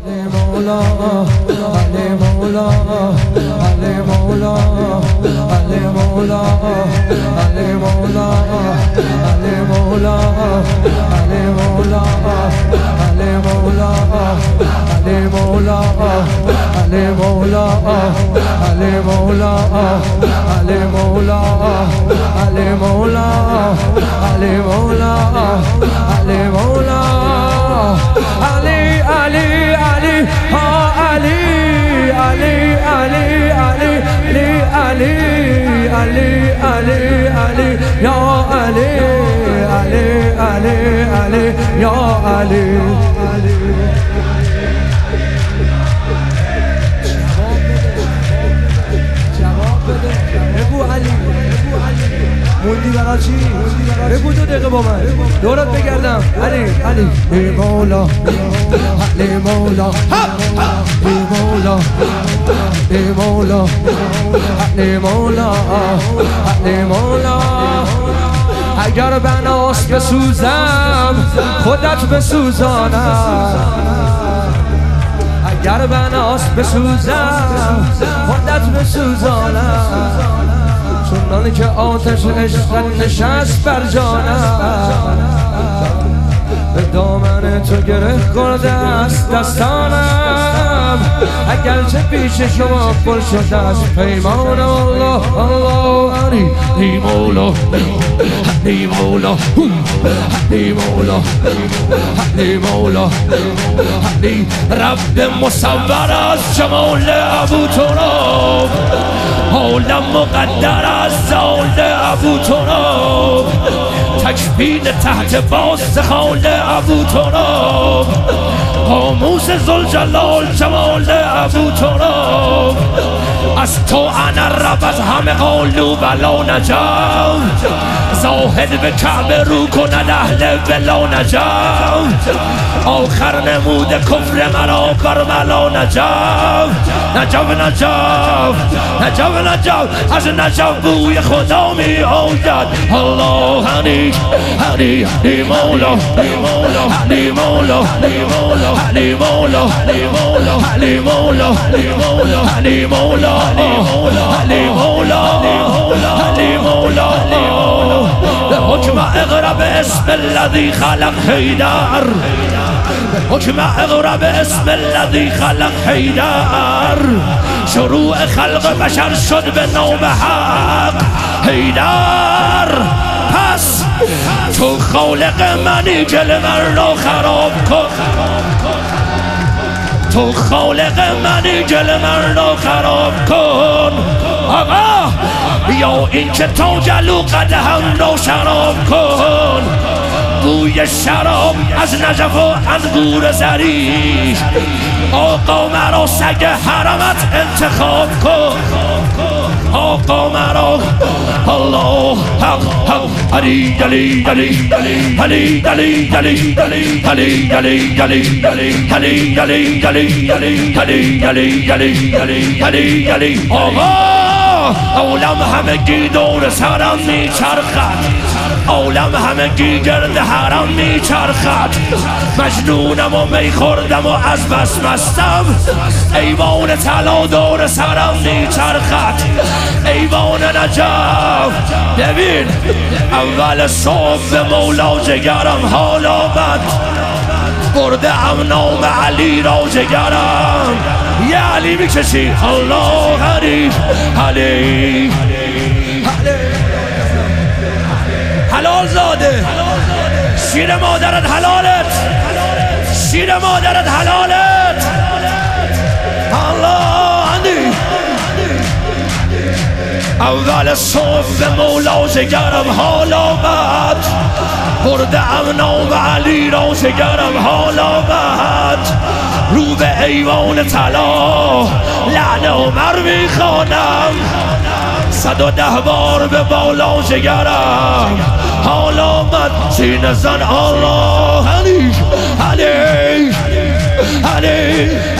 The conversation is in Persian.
مولا علی مولا علی مولا علی مولا علی مولا علی مولا علی مولا علی مولا علی مولا علی مولا علی مولا علی مولا علی مولا علی مولا علی مولا علی علی علی ها علی علی علی علی علی علی علی علی یا علی علی علی علی یا علی بگو علی موندی برای چی؟ بگو 2 دقیقه با من دورت بگردم علی علی ای مولا علی مولا ای مولا ای مولا علی مولا علی مولا اگر بناس بسوزم خودت بسوزانم اگر بناس بسوزم خودت بسوزانم چونان که آتش عشقت نشست بر جانم به دامن تو گره خورده است دستانم اگرچه پیش شما پر شده است پیمان الله الله علی ای مولا ای مولا ای مولا ای مولا ای رب مصور از جمال ابو تراب عالم مقدر از زال ابو تراب تکبین تحت باز خال ابو تراب قاموس ذوالجلال جمال ابو تراب از تو انا رب از همه قالو بلا نجام زاهد به کعبه رو کند اهل بلا نجام آخر نمود کفر مرا بر ملا نجام نجاب نجاب نجاب نجاب از نجاب بوی خدا می آید الله علی علی علی مولا علی مولا علی مولا علی مولا علی مولا علی مولا علی مولا علی مولا علی مولا علی مولا علی مولا حکم اقرا باسم الذی خلق حیدر حکم اقرا باسم الذی خلق حیدر شروع خلق بشر شد به نام حق حیدر پس تو خالق منی گل من را خراب کن تو خالق منی گل من را خراب کن آقا یا این که تا جلو قدهم را شراب کن بوی شراب از نجف و انگور زری آقا مرا سگ حرمت انتخاب کن آقا مرا الله حق حق علی علی علی علی علی علی علی علی علی علی علی علی علی علی علی علی علی علی علی آقا عالم همگی دور سرم میچرخد عالم همگی گرد حرم میچرخد مجنونم و می خوردم و از بس مستم ایوان طلا دور سرم میچرخد ایوان نجف ببین اول صبح به مولا جگرم حال آمد برده ام نام علی را جگرم یه علی میکشی الله علی علی حلال زاده شیر مادرت حلالت شیر مادرت حلالت الله علی اول صبح به مولا جگرم حال آمد برده ام نام علی را جگرم حال آمد رو به ایوان طلا لعن عمر میخوانم 110 بار به بالا جگرم حال آمد سینه زن الله علی علی علی